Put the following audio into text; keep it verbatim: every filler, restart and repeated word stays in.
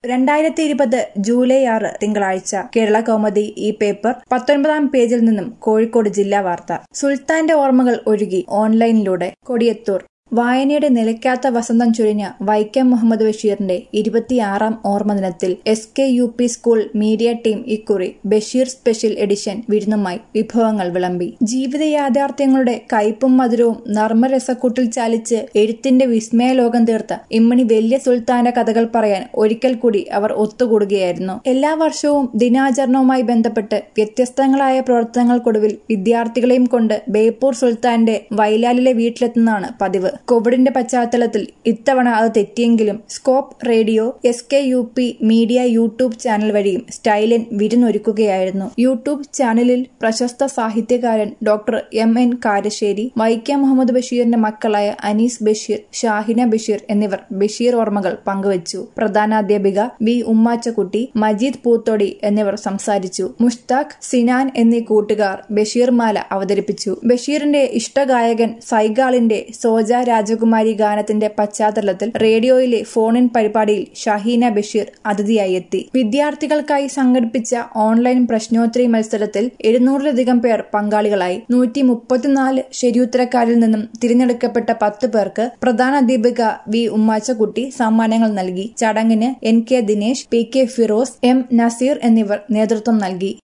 രണ്ടായിരത്തി ഇരുപത് ജൂലൈ ആറ് തിങ്കളാഴ്ച കേരള കൗമുദി ഈ പേപ്പർ പത്തൊൻപതാം പേജിൽ നിന്നും കോഴിക്കോട് ജില്ലാ വാർത്ത. സുൽത്താന്റെ ഓർമ്മകൾ ഒഴുകി ഓൺലൈനിലൂടെ. കൊടിയത്തൂർ വായനയുടെ നിലയ്ക്കാത്ത വസന്തം ചൊരിഞ്ഞ വൈക്കം മുഹമ്മദ് ബഷീറിന്റെ ഇരുപത്തിയാറാം ഓർമ്മദിനത്തിൽ S K U P school media team ഇക്കുറി ബഷീർ സ്പെഷ്യൽ എഡിഷൻ വിരുന്നുമായി വിഭവങ്ങൾ വിളമ്പി. ജീവിത യാഥാർത്ഥ്യങ്ങളുടെ കയ്പും മധുരവും നർമ്മരസക്കൂട്ടിൽ ചാലിച്ച് എഴുത്തിന്റെ വിസ്മയലോകം തീർത്ത ഇമ്മണി വലിയ സുൽത്താന്റെ കഥകൾ പറയാൻ ഒരിക്കൽ കൂടി അവർ ഒത്തുകൂടുകയായിരുന്നു. എല്ലാ വർഷവും ദിനാചരണവുമായി ബന്ധപ്പെട്ട് വ്യത്യസ്തങ്ങളായ പ്രവർത്തനങ്ങൾക്കൊടുവിൽ വിദ്യാർത്ഥികളെയും കൊണ്ട് ബേപ്പൂർ സുൽത്താന്റെ വൈലാലിലെ വീട്ടിലെത്തുന്നതാണ് പതിവ്. കോവിഡിന്റെ പശ്ചാത്തലത്തിൽ ഇത്തവണ അത് തെറ്റിയെങ്കിലും scope radio, S K U P media YouTube channel വഴിയും സ്റ്റൈലൻ വിരുന്നൊരുക്കുകയായിരുന്നു. യൂട്യൂബ് ചാനലിൽ പ്രശസ്ത സാഹിത്യകാരൻ doctor M N Karassery, Vaikom Muhammad ബഷീറിന്റെ മക്കളായ അനീസ് ബഷീർ, ഷാഹിന ബഷീർ എന്നിവർ ബഷീർ ഓർമ്മകൾ പങ്കുവച്ചു. പ്രധാനാധ്യാപിക വി ഉമ്മാച്ചക്കുട്ടി, മജീദ് പൂത്തോടി എന്നിവർ സംസാരിച്ചു. മുഷ്താഖ്, സിനാൻ എന്നീ കൂട്ടുകാർ ബഷീർ മാല അവതരിപ്പിച്ചു. ബഷീറിന്റെ ഇഷ്ടഗായകൻ സൈഗാളിന്റെ സോജ രാജകുമാരി ഗാനത്തിന്റെ പശ്ചാത്തലത്തിൽ റേഡിയോയിലെ ഫോണിൻ പരിപാടിയിൽ ഷഹീന ബഷീർ അതിഥിയായി എത്തി. വിദ്യാർത്ഥികൾക്കായി സംഘടിപ്പിച്ച ഓൺലൈൻ പ്രശ്നോത്തരി മത്സരത്തിൽ എഴുന്നൂറിലധികം പേർ പങ്കാളികളായി. നൂറ്റി മുപ്പത്തിനാല് ശരിയുത്തരക്കാരിൽ നിന്നും തിരഞ്ഞെടുക്കപ്പെട്ട പത്ത് പേർക്ക് പ്രധാനാധ്യാപിക വി ഉമ്മാച്ചക്കുട്ടി സമ്മാനങ്ങൾ നൽകി. ചടങ്ങിന് N K Dinesh, P K Firoz, M Naseer എന്നിവർ നേതൃത്വം നൽകി.